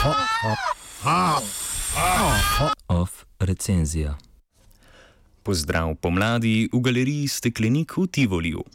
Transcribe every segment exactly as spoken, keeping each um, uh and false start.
Off recenzija. Pozdrav pomladi v galeriji Steklenik v Tivoliju.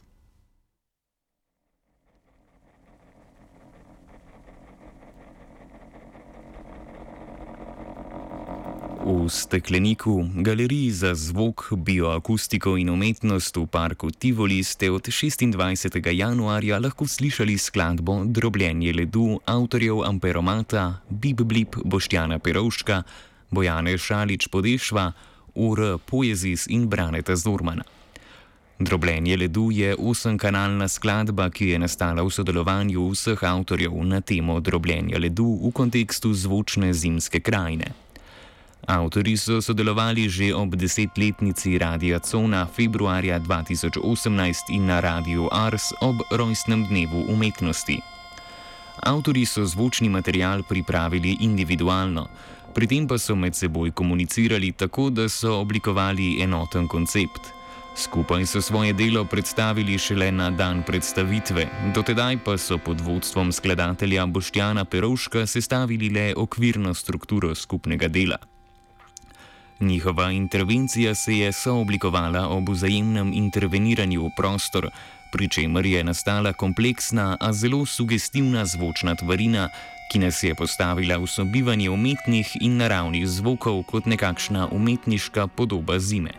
V Stekleniku, galeriji za zvok, bioakustiko in umetnost v parku Tivoli, ste od šestindvajsetega januarja lahko slišali skladbo Drobljenje ledu avtorjev Amperomata, Bip Blip, Boštjana Perovška, Bojane Šalič Podešva, Ur Poezis in Braneta Zormana. Drobljenje ledu je osemkanalna skladba, ki je nastala v sodelovanju vseh avtorjev na temo drobljenja ledu v kontekstu zvočne zimske krajine. Avtorji so sodelovali že ob desetletnici Radia Cona februarja dva tisoč osemnajst in na Radiu Ars ob rojstnem dnevu umetnosti. Avtorji so zvočni material pripravili individualno, pri tem pa so med seboj komunicirali tako, da so oblikovali enoten koncept. Skupaj so svoje delo predstavili šele na dan predstavitve, dotedaj pa so pod vodstvom skladatelja Boštjana Perovška sestavili le okvirno strukturo skupnega dela. Njihova intervencija se je sooblikovala ob vzajemnem interveniranju v prostor, pri čemer je nastala kompleksna, a zelo sugestivna zvočna tvarina, ki nas je postavila v sobivanje umetnih in naravnih zvokov kot nekakšna umetniška podoba zime.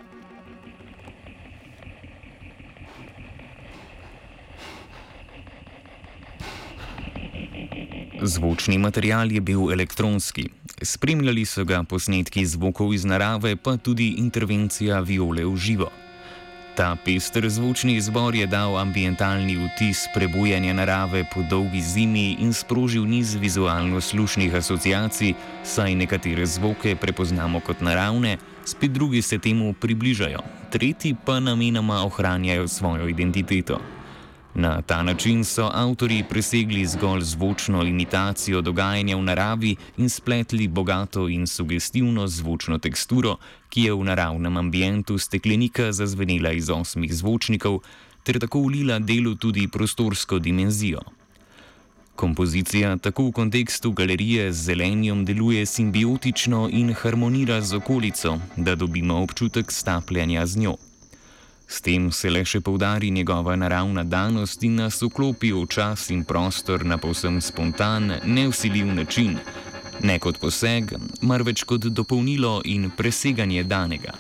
Zvočni material je bil elektronski. Spremljali so ga posnetki zvokov iz narave, pa tudi intervencija viole v živo. Ta pester zvočni izbor je dal ambientalni vtis prebujanja narave po dolgi zimi in sprožil niz vizualno-slušnih asociacij, saj nekatere zvoke prepoznamo kot naravne, spet drugi se temu približajo, tretji pa namenoma ohranjajo svojo identiteto. Na ta način so avtorji presegli zgolj zvočno imitacijo dogajanja v naravi in spletli bogato in sugestivno zvočno teksturo, ki je v naravnem ambientu Steklenika zazvenela iz osmih zvočnikov, ter tako vlila delu tudi prostorsko dimenzijo. Kompozicija tako v kontekstu galerije z zelenjem deluje simbiotično in harmonira z okolico, da dobimo občutek stapljanja z njo. S tem se le še poudari njegova naravna danost in nas vklopi v čas in prostor na povsem spontan, nevsiljiv način, ne kot poseg, marveč kot dopolnilo in preseganje danega.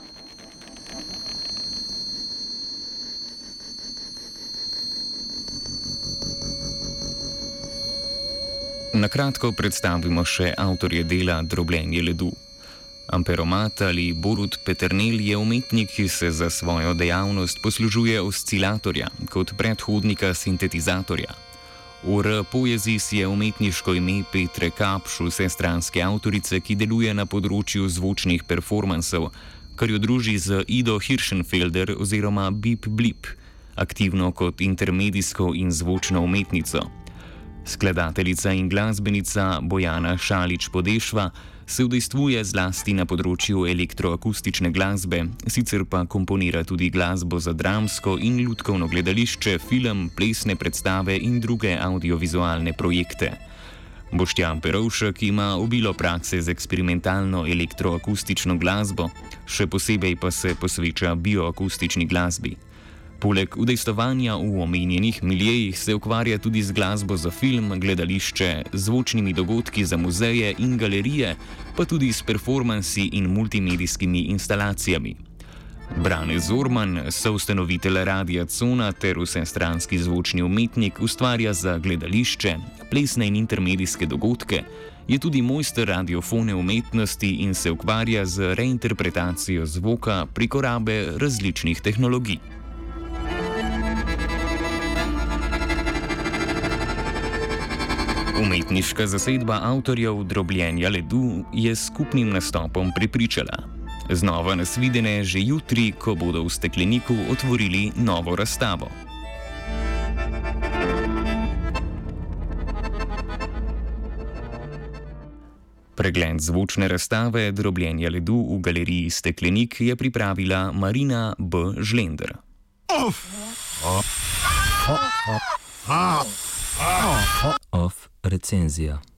Na kratko predstavimo še avtorje dela Drobljenje ledu. Amperomat ali Borut Peternelj je umetnik, ki se za svojo dejavnost poslužuje oscilatorja kot predhodnika sintetizatorja. Ur Poezis je umetniško ime Petre Kapš, vsestranske avtorice, ki deluje na področju zvočnih performansov, kar jo druži z Ido Hirschenfelder oziroma Bip Blip, aktivno kot intermedijsko in zvočno umetnico. Skladateljica in glasbenica Bojana Šalič Podešva se udejstvuje zlasti na področju elektroakustične glasbe, sicer pa komponira tudi glasbo za dramsko in lutkovno gledališče, film, plesne predstave in druge audiovizualne projekte. Boštjan Perovšek ima obilo prakse z eksperimentalno elektroakustično glasbo, še posebej pa se posveča bioakustični glasbi. Poleg udejstovanja v omenjenih miljejih se ukvarja tudi z glasbo za film, gledališče, zvočnimi dogodki za muzeje in galerije, pa tudi s performansi in multimedijskimi instalacijami. Brane Zorman, soustanovitelj Radia Cona ter vsestranski zvočni umetnik, ustvarja za gledališče, plesne in intermedijske dogodke, je tudi mojster radiofone umetnosti in se ukvarja z reinterpretacijo zvoka preko rabe različnih tehnologij. Umetniška zasedba avtorjev Drobljenja ledu je s skupnim nastopom prepričala. Znova nas videne že jutri, ko bodo v Stekleniku otvorili novo razstavo. Pregled zvočne razstave Drobljenja ledu v galeriji Steklenik je pripravila Marina B. Žlender. Off recenzija.